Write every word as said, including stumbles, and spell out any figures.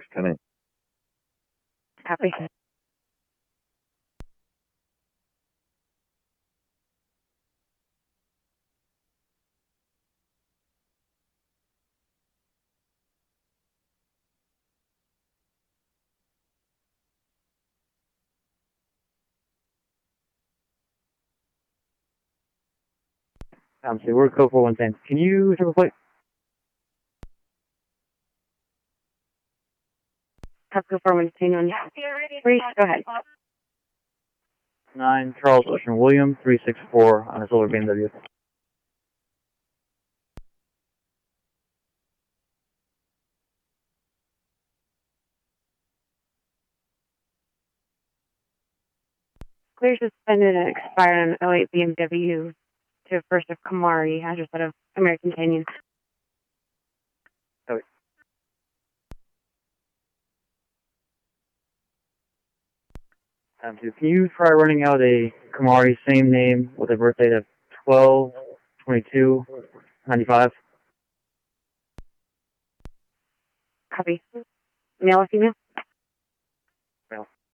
ten eight. Copy. Um, so we're code four one ten. Can you triple plate? Copy four one ten on three. Go ahead. Nine Charles Ocean William three six four on a silver B M W. Clear suspended and expired on oh eight B M W to first of Kamari, address out of American Canyon. Oh, um, so can you try running out a Kamari, same name, with a birth date of twelve twenty-two ninety-five? Copy. Male or female?